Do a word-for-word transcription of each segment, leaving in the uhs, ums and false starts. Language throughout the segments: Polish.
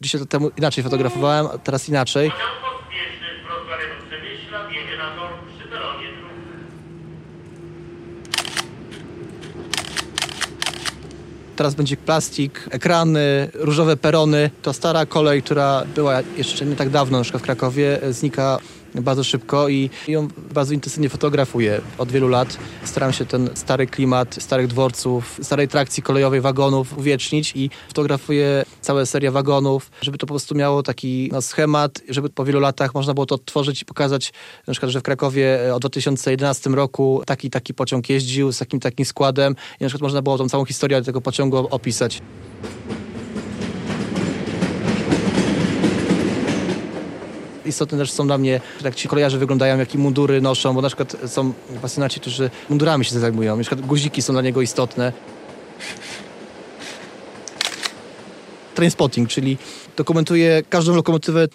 dziesięć lat temu inaczej fotografowałem, a teraz inaczej. Teraz będzie plastik, ekrany, różowe perony. To stara kolej, która była jeszcze nie tak dawno na przykład w Krakowie, znika bardzo szybko i ją bardzo intensywnie fotografuję od wielu lat. Staram się ten stary klimat starych dworców, starej trakcji kolejowej, wagonów uwiecznić i fotografuję całe serie wagonów, żeby to po prostu miało taki no, schemat, żeby po wielu latach można było to odtworzyć i pokazać, na przykład, że w Krakowie od dwa tysiące jedenastym roku taki taki pociąg jeździł z takim takim składem i na przykład można było tą całą historię tego pociągu opisać. Istotne też są dla mnie, jak ci kolejarze wyglądają, jakie mundury noszą, bo na przykład są pasjonaci, którzy mundurami się zajmują. Na przykład guziki są dla niego istotne. Trainspotting, czyli dokumentuje każdą lokomotywę.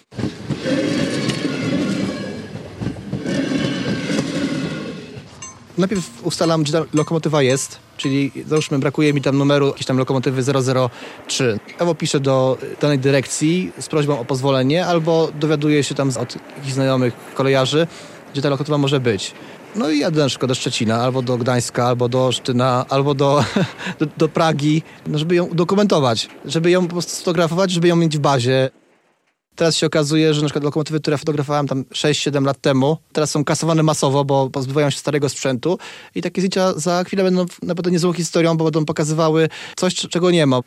Najpierw ustalam, gdzie ta lokomotywa jest, czyli załóżmy brakuje mi tam numeru jakiejś tam lokomotywy zero zero trzy. Albo piszę do danej dyrekcji z prośbą o pozwolenie, albo dowiaduję się tam od jakichś znajomych kolejarzy, gdzie ta lokomotywa może być. No i jadę na przykład do Szczecina, albo do Gdańska, albo do Olsztyna, albo do, do, do Pragi, no żeby ją udokumentować, żeby ją po prostu sfotografować, żeby ją mieć w bazie. Teraz się okazuje, że na przykład lokomotywy, które fotografowałem tam sześć siedem lat temu, teraz są kasowane masowo, bo pozbywają się starego sprzętu i takie zdjęcia za chwilę będą naprawdę niezłą historią, bo będą pokazywały coś, czego nie ma.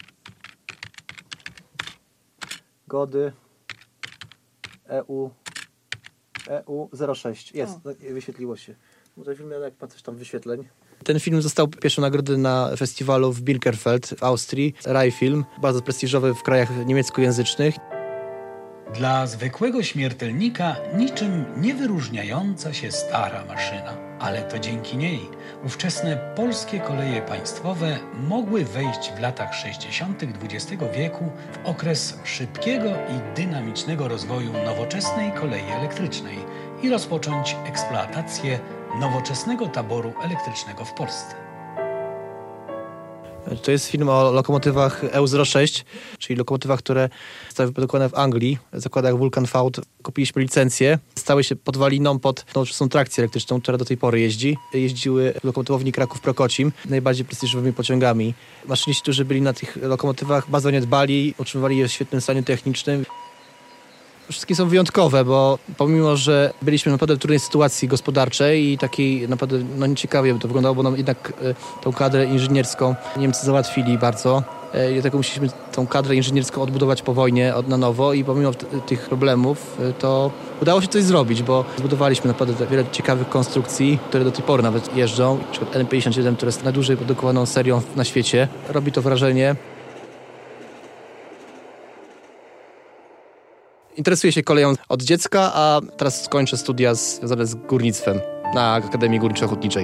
Gody E U E U zero sześć. Jest, o. Wyświetliło się. Może film jak ma coś tam wyświetleń. Ten film został pierwszą nagrodę na festiwalu w Birkenfeld w Austrii. Rai Film, bardzo prestiżowy w krajach niemieckojęzycznych. Dla zwykłego śmiertelnika niczym nie wyróżniająca się stara maszyna. Ale to dzięki niej ówczesne polskie koleje państwowe mogły wejść w latach sześćdziesiątych dwudziestego wieku w okres szybkiego i dynamicznego rozwoju nowoczesnej kolei elektrycznej i rozpocząć eksploatację nowoczesnego taboru elektrycznego w Polsce. To jest film o lokomotywach E U zero sześć, czyli lokomotywach, które zostały wyprodukowane w Anglii, w zakładach Vulcan Ford. Kupiliśmy licencję, stały się podwaliną pod nowoczesną trakcję elektryczną, która do tej pory jeździ. Jeździły w lokomotywowni Kraków-Prokocim, najbardziej prestiżowymi pociągami. Maszyniści, którzy byli na tych lokomotywach, bardzo nie dbali, utrzymywali je w świetnym stanie technicznym. Wszystkie są wyjątkowe, bo pomimo, że byliśmy naprawdę w trudnej sytuacji gospodarczej i takiej naprawdę no, nieciekawie by to wyglądało, bo nam jednak y, tą kadrę inżynierską Niemcy załatwili bardzo. Y, dlatego musieliśmy tą kadrę inżynierską odbudować po wojnie od na nowo i pomimo t- tych problemów y, to udało się coś zrobić, bo zbudowaliśmy naprawdę wiele ciekawych konstrukcji, które do tej pory nawet jeżdżą. Na przykład N pięćdziesiąt siedem, które jest najdłużej produkowaną serią na świecie. Robi to wrażenie. Interesuję się koleją od dziecka, a teraz skończę studia związane z górnictwem na Akademii Górniczo-Hutniczej.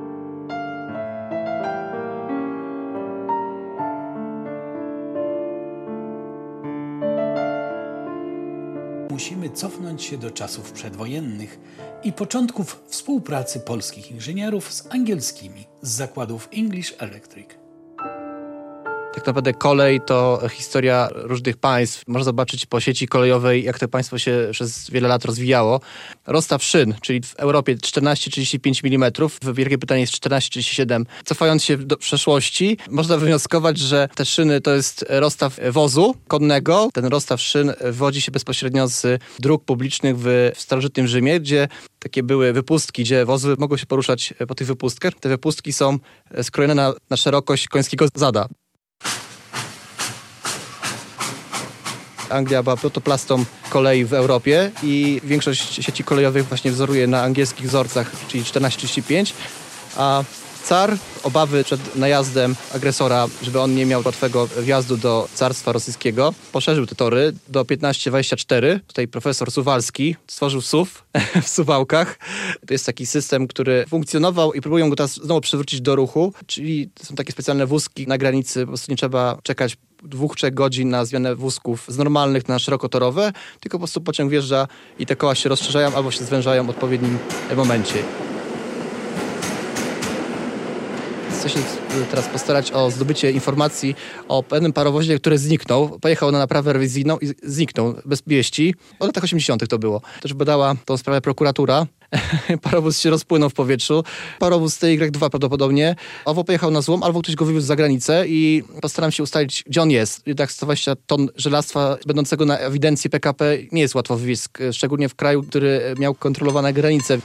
Musimy cofnąć się do czasów przedwojennych i początków współpracy polskich inżynierów z angielskimi z zakładów English Electric. Tak naprawdę kolej to historia różnych państw. Można zobaczyć po sieci kolejowej, jak to państwo się przez wiele lat rozwijało. Rozstaw szyn, czyli w Europie czternaście trzydzieści pięć milimetrów, w Wielkiej Brytanii jest czternaście trzydzieści siedem. Cofając się do przeszłości, można wywnioskować, że te szyny to jest rozstaw wozu konnego. Ten rozstaw szyn wywodzi się bezpośrednio z dróg publicznych w starożytnym Rzymie, gdzie takie były wypustki, gdzie wozy mogły się poruszać po tych wypustkach. Te wypustki są skrojone na, na szerokość końskiego zada. Anglia była protoplastą kolei w Europie i większość sieci kolejowych właśnie wzoruje na angielskich wzorcach, czyli czternaście trzydzieści pięć, a car, obawy przed najazdem agresora, żeby on nie miał łatwego wjazdu do carstwa rosyjskiego, poszerzył te tory do piętnaście dwadzieścia cztery. Tutaj profesor Suwalski stworzył S U W w Suwałkach. To jest taki system, który funkcjonował i próbują go teraz znowu przywrócić do ruchu, czyli są takie specjalne wózki na granicy, po prostu nie trzeba czekać dwóch, trzech godzin na zmianę wózków z normalnych na szerokotorowe, tylko po prostu pociąg wjeżdża i te koła się rozszerzają albo się zwężają w odpowiednim momencie. chcę się teraz postarać o zdobycie informacji o pewnym parowozie, który zniknął. Pojechał na naprawę rewizyjną i zniknął bez wieści. W latach osiemdziesiątych to było. Też badała tą sprawę prokuratura. Parowóz się rozpłynął w powietrzu. Parowóz T Y dwa prawdopodobnie. Albo pojechał na złom, albo ktoś go wywiózł za granicę i postaram się ustalić, gdzie on jest. Jednak sto dwadzieścia ton żelastwa będącego na ewidencji P K P nie jest łatwo wywieźć, szczególnie w kraju, który miał kontrolowane granice.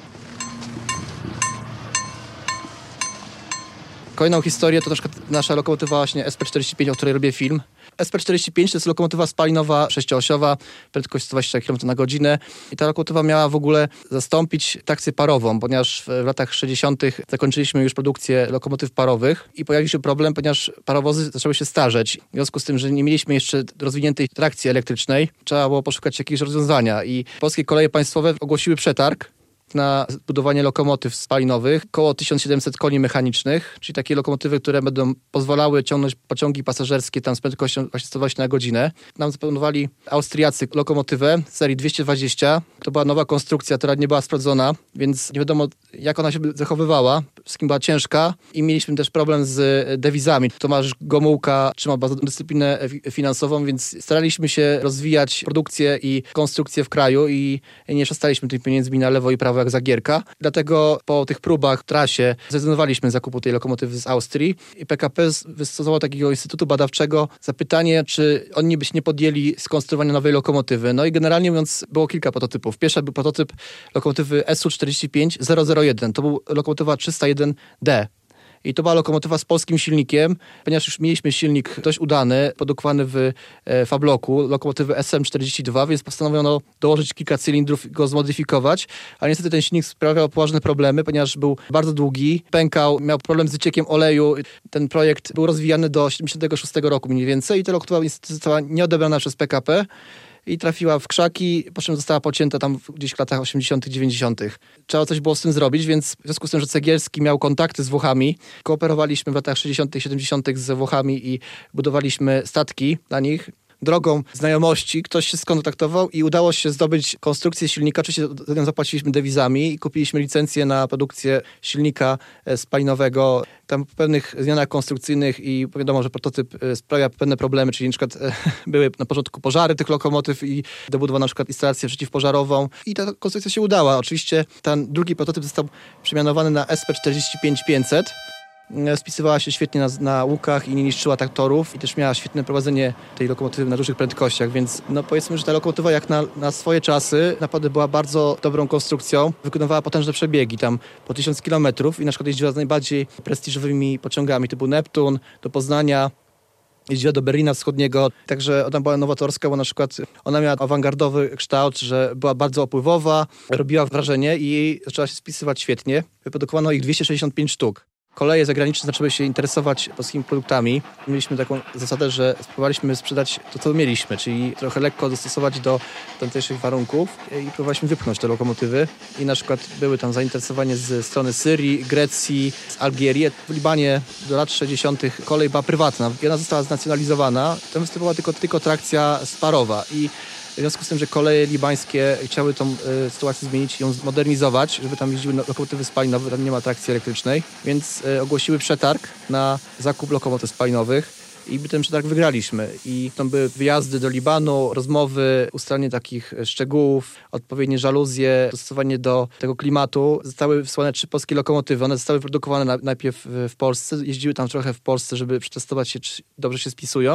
Kolejną historię to na przykład nasza lokomotywa właśnie S P czterdzieści pięć, o której robię film. S P czterdzieści pięć to jest lokomotywa spalinowa sześcioosiowa, prędkość sto dwadzieścia kilometrów na godzinę. I ta lokomotywa miała w ogóle zastąpić trakcję parową, ponieważ w latach sześćdziesiątych zakończyliśmy już produkcję lokomotyw parowych i pojawił się problem, ponieważ parowozy zaczęły się starzeć. W związku z tym, że nie mieliśmy jeszcze rozwiniętej trakcji elektrycznej, trzeba było poszukać jakiegoś rozwiązania i Polskie Koleje Państwowe ogłosiły przetarg na budowanie lokomotyw spalinowych, około tysiąc siedemset koni mechanicznych, czyli takie lokomotywy, które będą pozwalały ciągnąć pociągi pasażerskie tam z prędkością właśnie sto dwadzieścia na godzinę. Nam zaproponowali Austriacy lokomotywę serii dwieście dwadzieścia. To była nowa konstrukcja, która nie była sprawdzona, więc nie wiadomo, jak ona się zachowywała. Wszystkim była ciężka i mieliśmy też problem z dewizami. Tomasz Gomułka trzymał bardzo dyscyplinę finansową, więc staraliśmy się rozwijać produkcję i konstrukcję w kraju i nie przestaliśmy tymi pieniędzmi na lewo i prawo jak Zagierka. Dlatego po tych próbach w trasie zrezygnowaliśmy z zakupu tej lokomotywy z Austrii i P K P wystosowało takiego instytutu badawczego zapytanie, czy oni by się nie podjęli skonstruowania nowej lokomotywy. No i generalnie mówiąc, było kilka prototypów. Pierwszy był prototyp lokomotywy S U czterdzieści pięć zero zero jeden. To był lokomotywa trzysta jeden D. I to była lokomotywa z polskim silnikiem, ponieważ już mieliśmy silnik dość udany, produkowany w e, Fabloku, lokomotywy S M czterdzieści dwa, więc postanowiono dołożyć kilka cylindrów i go zmodyfikować, ale niestety ten silnik sprawiał poważne problemy, ponieważ był bardzo długi, pękał, miał problem z wyciekiem oleju. Ten projekt był rozwijany do siedemdziesiątego szóstego roku mniej więcej i ta lokomotywa niestety została nieodebrana przez P K P. I trafiła w krzaki, po czym została pocięta tam gdzieś w latach osiemdziesiątych, dziewięćdziesiątych. Trzeba coś było z tym zrobić, więc w związku z tym, że Cegielski miał kontakty z Włochami, kooperowaliśmy w latach sześćdziesiątych, siedemdziesiątych z Włochami i budowaliśmy statki dla nich. Drogą znajomości ktoś się skontaktował i udało się zdobyć konstrukcję silnika. Oczywiście za nią zapłaciliśmy dewizami i kupiliśmy licencję na produkcję silnika spalinowego. Tam po pewnych zmianach konstrukcyjnych i wiadomo, że prototyp sprawia pewne problemy, czyli na przykład były na początku pożary tych lokomotyw i dobudowano na przykład instalację przeciwpożarową i ta konstrukcja się udała. Oczywiście ten drugi prototyp został przemianowany na S P czterdzieści pięć pięćset. Spisywała się świetnie na, na łukach i nie niszczyła traktorów i też miała świetne prowadzenie tej lokomotywy na dużych prędkościach, więc no powiedzmy, że ta lokomotywa jak na, na swoje czasy naprawdę była bardzo dobrą konstrukcją. Wykonywała potężne przebiegi tam po tysiąc kilometrów i na przykład jeździła z najbardziej prestiżowymi pociągami typu Neptun do Poznania. Jeździła do Berlina Wschodniego, także ona była nowatorska, bo na przykład ona miała awangardowy kształt, że była bardzo opływowa, robiła wrażenie i zaczęła się spisywać świetnie. Wyprodukowano ich dwieście sześćdziesiąt pięć sztuk. Koleje zagraniczne zaczęły się interesować polskimi produktami. Mieliśmy taką zasadę, że spróbowaliśmy sprzedać to, co mieliśmy, czyli trochę lekko dostosować do tamtejszych warunków i próbowaliśmy wypchnąć te lokomotywy. I na przykład były tam zainteresowanie ze strony Syrii, Grecji, z Algierii. W Libanie do lat sześćdziesiątych kolej była prywatna i ona została znacjonalizowana. Tam występowała tylko, tylko trakcja sparowa i w związku z tym, że koleje libańskie chciały tą y, sytuację zmienić i ją zmodernizować, żeby tam jeździły lokomotywy spalinowe, tam nie ma trakcji elektrycznej, więc y, ogłosiły przetarg na zakup lokomotyw spalinowych i ten przetarg wygraliśmy. I tam były wyjazdy do Libanu, rozmowy, ustalenie takich szczegółów, odpowiednie żaluzje, dostosowanie do tego klimatu. Zostały wysłane trzy polskie lokomotywy. One zostały produkowane na, najpierw w, w Polsce, jeździły tam trochę w Polsce, żeby przetestować się, czy dobrze się spisują.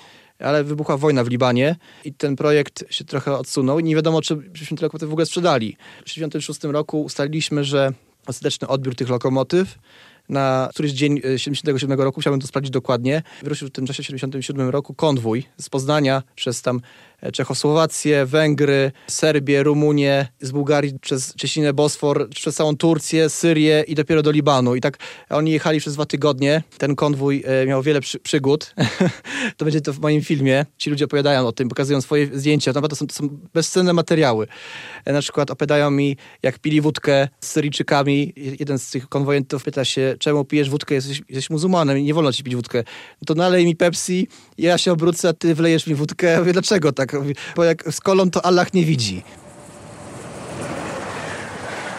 Ale wybuchła wojna w Libanie i ten projekt się trochę odsunął i nie wiadomo, czy byśmy te lokomotywy w ogóle sprzedali. W tysiąc dziewięćset sześćdziesiątym szóstym roku ustaliliśmy, że ostateczny odbiór tych lokomotyw na któryś dzień siedemdziesiątego siódmego roku, chciałbym to sprawdzić dokładnie, wyruszył w tym czasie w siedemdziesiątym siódmym roku konwój z Poznania przez tam Czechosłowację, Węgry, Serbię, Rumunię, z Bułgarii przez Cieśninę Bosfor, przez całą Turcję, Syrię i dopiero do Libanu. I tak oni jechali przez dwa tygodnie. Ten konwój e, miał wiele przy, przygód. To będzie to w moim filmie. Ci ludzie opowiadają o tym, pokazują swoje zdjęcia. Naprawdę to są, to są bezcenne materiały. E, na przykład opowiadają mi, jak pili wódkę z Syryjczykami. Jeden z tych konwojentów pyta się, czemu pijesz wódkę, jesteś, jesteś muzułmanem i nie wolno ci pić wódkę. No to nalej mi Pepsi, ja się obrócę, a ty wlejesz mi wódkę. Ja mówię, dlaczego tak? Bo jak z kolą to Allah nie widzi.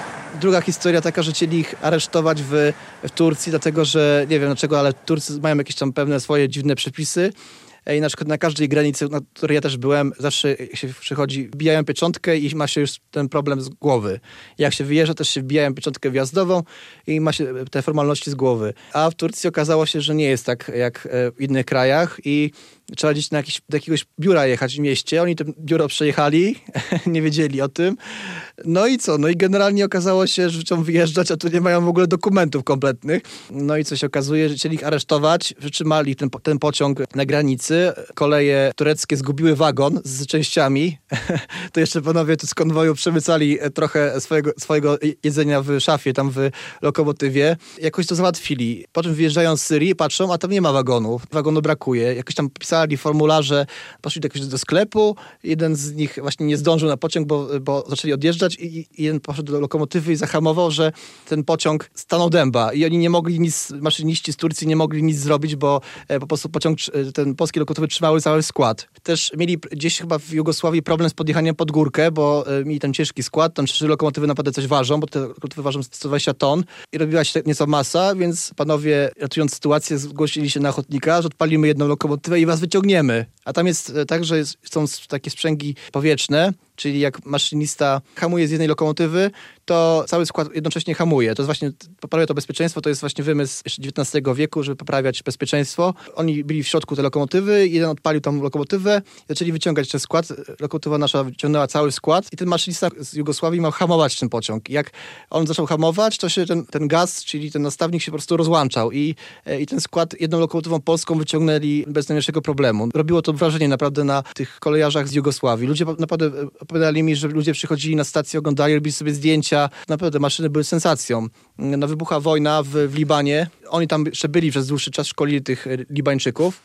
Druga historia taka, że chcieli ich aresztować w, w Turcji, dlatego że, nie wiem dlaczego, ale Turcy mają jakieś tam pewne swoje dziwne przepisy. I na przykład na każdej granicy, na której ja też byłem, zawsze się przychodzi, wbijają pieczątkę i ma się już ten problem z głowy. Jak się wyjeżdża, też się wbijają pieczątkę wjazdową i ma się te formalności z głowy. A w Turcji okazało się, że nie jest tak jak w innych krajach i trzeba gdzieś na jakiś, do jakiegoś biura jechać w mieście. Oni to biuro przejechali, nie wiedzieli o tym. No i co? No i generalnie okazało się, że chcą wyjeżdżać, a tu nie mają w ogóle dokumentów kompletnych. No i co się okazuje, że chcieli ich aresztować, wytrzymali ten, ten pociąg na granicy. Koleje tureckie zgubiły wagon z częściami. To jeszcze panowie tu z konwoju przemycali trochę swojego, swojego jedzenia w szafie, tam w lokomotywie. Jakoś to załatwili. Potem wyjeżdżają z Syrii, patrzą, a tam nie ma wagonu. Wagonu brakuje. Jakoś tam pisali formularze, poszli do, jakiegoś do sklepu. Jeden z nich właśnie nie zdążył na pociąg, bo, bo zaczęli odjeżdżać i, i jeden poszedł do lokomotywy i zahamował, że ten pociąg stanął dęba i oni nie mogli nic, maszyniści z Turcji nie mogli nic zrobić, bo e, po prostu pociąg, ten polski lokomotywy trzymały cały skład. Też mieli gdzieś chyba w Jugosławii problem z podjechaniem pod górkę, bo e, mieli ten ciężki skład, tam trzy lokomotywy naprawdę coś ważą, bo te lokomotywy ważą sto dwadzieścia ton i robiła się nieco masa, więc panowie, ratując sytuację, zgłosili się na ochotnika, że odpalimy jedną lokomotywę i was wyciągniemy. A tam jest e, tak, że jest, są takie sprzęgi powietrzne, czyli jak maszynista hamuje z jednej lokomotywy, to cały skład jednocześnie hamuje. To jest właśnie, poprawia to bezpieczeństwo, to jest właśnie wymysł jeszcze dziewiętnastego wieku, żeby poprawiać bezpieczeństwo. Oni byli w środku tej lokomotywy, jeden odpalił tą lokomotywę, zaczęli wyciągać ten skład. Lokomotywa nasza wyciągnęła cały skład i ten maszynista z Jugosławii miał hamować ten pociąg. Jak on zaczął hamować, to się ten, ten gaz, czyli ten nastawnik się po prostu rozłączał i, i ten skład jedną lokomotywą polską wyciągnęli bez najmniejszego problemu. Robiło to wrażenie naprawdę na tych kolejarzach z Jugosławii. Ludzie naprawdę opowiadali mi, że ludzie przychodzili na stację, oglądali, robili sobie zdjęcia. Naprawdę maszyny były sensacją. No, wybucha wojna w, w Libanie. Oni tam jeszcze byli przez dłuższy czas, szkolili tych Libańczyków.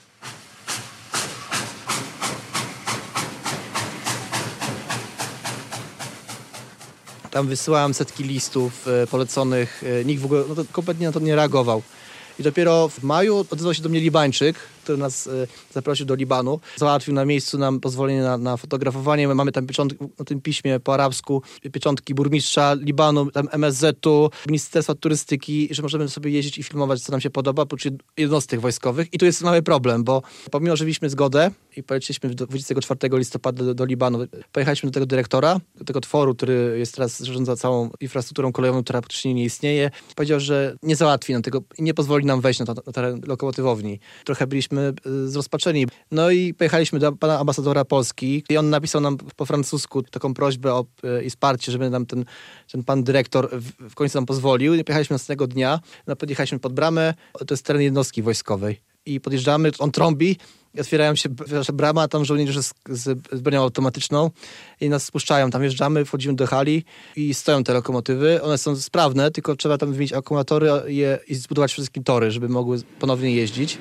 Tam wysyłałem setki listów poleconych. Nikt w ogóle no to kompletnie na to nie reagował. I dopiero w maju odezwał się do mnie Libańczyk, który nas e, zaprosił do Libanu. Załatwił na miejscu nam pozwolenie na, na fotografowanie. My mamy tam pieczątki, na tym piśmie po arabsku, pieczątki burmistrza Libanu, tam M S Z-u, Ministerstwa Turystyki, że możemy sobie jeździć i filmować, co nam się podoba, oprócz jednostek wojskowych. I tu jest mały problem, bo pomimo, że mieliśmy zgodę i poleciliśmy dwudziestego czwartego listopada do, do Libanu, pojechaliśmy do tego dyrektora, do tego tworu, który jest teraz zarządza całą infrastrukturą kolejową, która praktycznie nie istnieje. Powiedział, że nie załatwi nam tego i nie pozwoli nam wejść na, to, na teren lokomotywowni. Trochę byliśmy zrozpaczeni. No i pojechaliśmy do pana ambasadora Polski i on napisał nam po francusku taką prośbę o i wsparcie, żeby nam ten, ten pan dyrektor w, w końcu nam pozwolił. I pojechaliśmy następnego dnia, no, podjechaliśmy pod bramę, to jest teren jednostki wojskowej. I podjeżdżamy, on trąbi, otwierają się brama, a tam żołnierze z, z, z bronią automatyczną i nas spuszczają. Tam wjeżdżamy, wchodzimy do hali i stoją te lokomotywy. One są sprawne, tylko trzeba tam wymienić akumulatory je, i zbudować wszystkie tory, żeby mogły ponownie jeździć.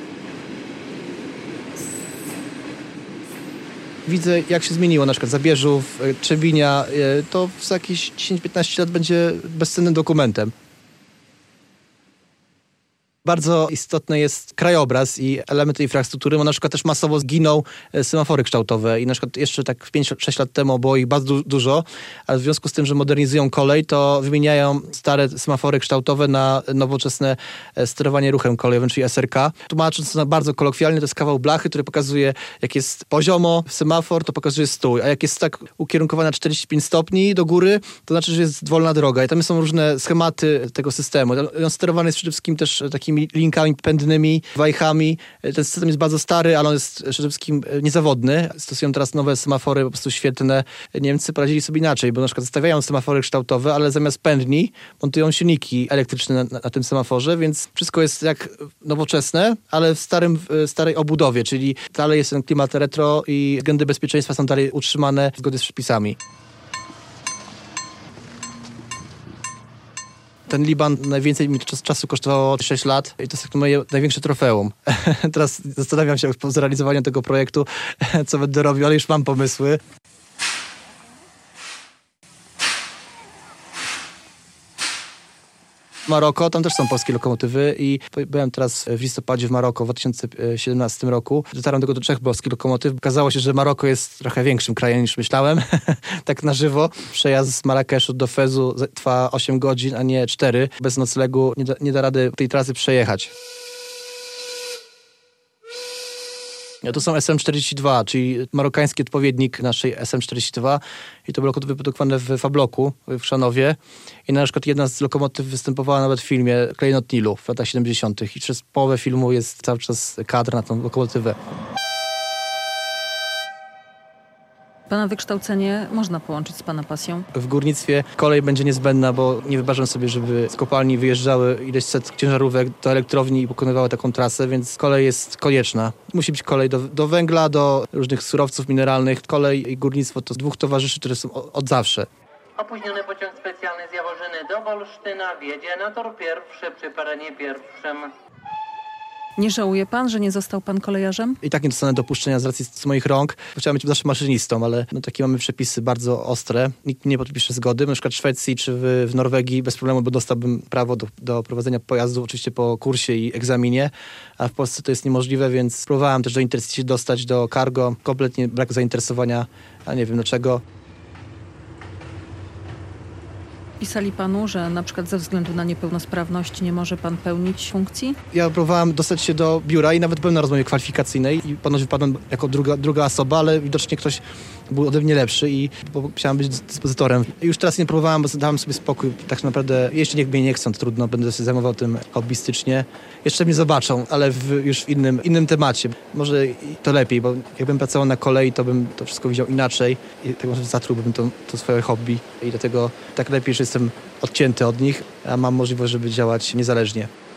Widzę, jak się zmieniło, na przykład Zabierzów, Trzebinia, to za jakieś dziesięć piętnaście lat będzie bezcennym dokumentem. Bardzo istotny jest krajobraz i elementy infrastruktury, bo na przykład też masowo zginą semafory kształtowe i na przykład jeszcze tak pięć sześć lat temu było ich bardzo du- dużo, ale w związku z tym, że modernizują kolej, to wymieniają stare semafory kształtowe na nowoczesne sterowanie ruchem kolejowym, czyli S R K. Tłumacząc to bardzo kolokwialnie, to jest kawał blachy, który pokazuje, jak jest poziomo semafor, to pokazuje stój, a jak jest tak ukierunkowane na czterdzieści pięć stopni do góry, to znaczy, że jest wolna droga i tam są różne schematy tego systemu. On sterowany jest przede wszystkim też takimi linkami pędnymi, wajchami. Ten system jest bardzo stary, ale on jest przede wszystkim niezawodny. Stosują teraz nowe semafory po prostu świetne. Niemcy poradzili sobie inaczej, bo na przykład stawiają semafory kształtowe, ale zamiast pędni montują silniki elektryczne na, na, na tym semaforze, więc wszystko jest jak nowoczesne, ale w starym, w starej obudowie, czyli dalej jest ten klimat retro i względy bezpieczeństwa są dalej utrzymane zgodnie z przepisami. Ten Liban najwięcej mi czas, czasu kosztowało sześć lat i to jest moje największe trofeum. Teraz zastanawiam się po zrealizowaniu tego projektu, co będę robił, ale już mam pomysły. Maroko, tam też są polskie lokomotywy i byłem teraz w listopadzie w Maroko w dwa tysiące siedemnastym roku. Dotarłem tylko do trzech polskich lokomotyw. Okazało się, że Maroko jest trochę większym krajem niż myślałem. Tak na żywo. Przejazd z Marrakeszu do Fezu trwa osiem godzin, a nie cztery. Bez noclegu nie da, nie da rady tej trasy przejechać. To są S M czterdzieści dwa, czyli marokański odpowiednik naszej S M czterdzieści dwa i to były lokomotywy wyprodukowane w Fabloku w Chrzanowie i na przykład jedna z lokomotyw występowała nawet w filmie Klejnot Nilu w latach siedemdziesiątych i przez połowę filmu jest cały czas kadr na tą lokomotywę. Pana wykształcenie można połączyć z Pana pasją? W górnictwie kolej będzie niezbędna, bo nie wyobrażam sobie, żeby z kopalni wyjeżdżały ileś set ciężarówek do elektrowni i pokonywały taką trasę, więc kolej jest konieczna. Musi być kolej do, do węgla, do różnych surowców mineralnych. Kolej i górnictwo to dwóch towarzyszy, które są od, od zawsze. Opóźniony pociąg specjalny z Jaworzyny do Wolsztyna wjedzie na tor pierwszy przy perenie pierwszym. Nie żałuje pan, że nie został pan kolejarzem? I tak nie dostanę dopuszczenia z racji z moich rąk. Chciałem być zawsze maszynistą, ale no, takie mamy przepisy bardzo ostre. Nikt nie podpisze zgody. Na przykład w Szwecji czy w, w Norwegii bez problemu, bo dostałbym prawo do, do prowadzenia pojazdu, oczywiście po kursie i egzaminie, a w Polsce to jest niemożliwe, więc próbowałem też do Intercity się dostać, do cargo. Kompletnie brak zainteresowania, a nie wiem dlaczego. Pisali panu, że na przykład ze względu na niepełnosprawność nie może pan pełnić funkcji? Ja próbowałem dostać się do biura i nawet byłem na rozmowie kwalifikacyjnej i ponoć wypadłem jako druga, druga osoba, ale widocznie ktoś był ode mnie lepszy i bo chciałem być dyspozytorem. I już teraz nie próbowałem, bo dałem sobie spokój. Tak naprawdę, jeszcze niech mnie nie chcą, to trudno, będę się zajmował tym hobbystycznie. Jeszcze mnie zobaczą, ale w, już w innym, innym temacie. Może to lepiej, bo jakbym pracował na kolei, to bym to wszystko widział inaczej i tak może zatrułbym to, to swoje hobby i dlatego tak lepiej, że jestem odcięty od nich, a mam możliwość, żeby działać niezależnie.